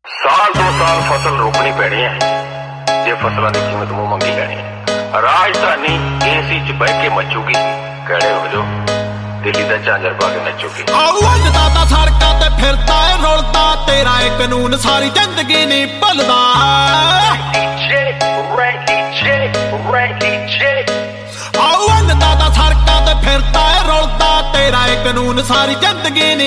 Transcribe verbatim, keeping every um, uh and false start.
साल दो साल फसल रोकनी पैनी है जे फसलों की कीमत मुंह मंगी लैनी है। राजधानी एसी च बह के मचूगी, कड़े हो जो दिल्ली का झांझर पा के नचूगी। दादा सड़कों ते फिरता है रुलदा, तेरा है कानून सारी जिंदगी नहीं भुलदा। दादा सड़कों ते फिरता है रुलदा, तेरा है कानून सारी जिंदगी नहीं